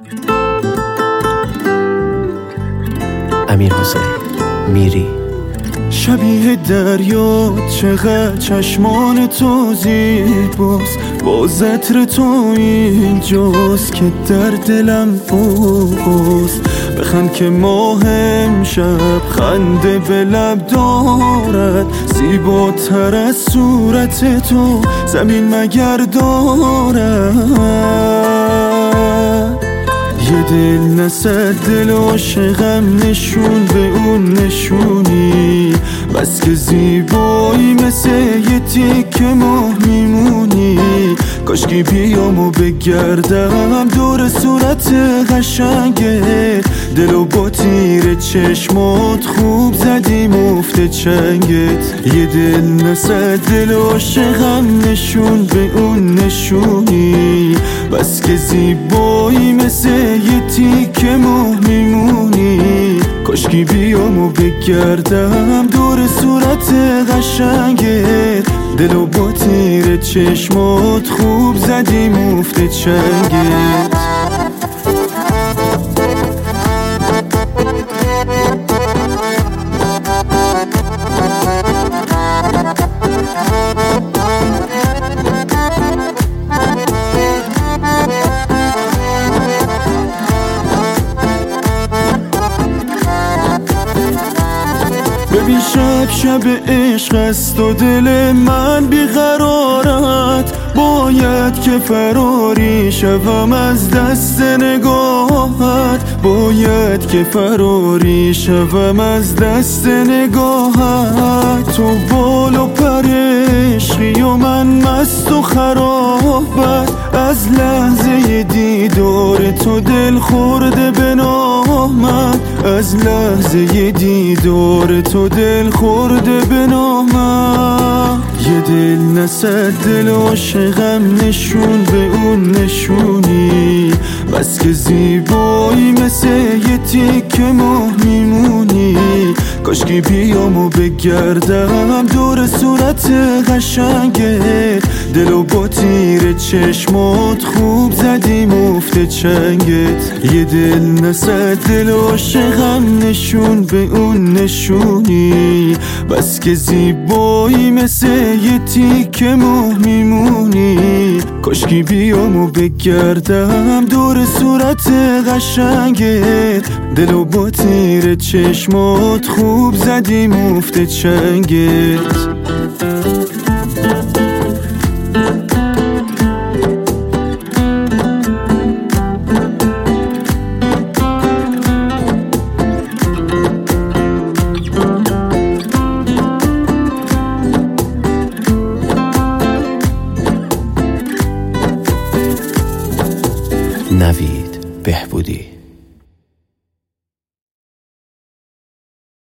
امیر حسین میری. شبیه دریا چقدر چشمان تو زیباست، باز عطر تو اینجاست که در دلم باست. بخند که ماه امشب خنده به لب دارد، زیباتر از صورت تو زمین مگر دارد. یه دل نصد دل عاشقم نشون به اون نشونی، بس که زیبایی مثل یه تیک ماه میمونی. کاشکی بیام و بگردم دور صورت قشنگت، دلو با تیر چشمات خوب زدی مفت چنگت. یه دل نصد دل عاشقم نشون به اون نشونی، بس که زیبایی مثل یه تیک ماه میمونی. کاشکی بیام و بگردم دور صورت قشنگت، دلو با تیر چشمات خوب زدی مفت چنگت. ببین شب عشق است و دل من بیقرارت، باید که فراری شوم از دست نگاهت، باید که فراری شوم از دست نگاهت. تو بال و پر عشقی و من مست و خرابت، از لحظه دیدار تو دل خورده به نامت، از لحظه دیدار تو دل خورده به نامت. یه دل نصد دل عاشقم نشون به اون نشونی، بس که زیبایی مثل یه تیک ماه میمونی. کاشکی بیام و بگردم دور صورت قشنگت، دلو با تیر چشمات خوب زدی مفت چنگت. یه دل نصد دل عاشقم نشون به اون نشونی، بس که زیبایی مثل یه تیک ماه میمونی. کاشکی بیام و بگردم دور صورت قشنگت، دلو با تیر چشمات خوب زدی مفت چنگت. نوید بهبودی.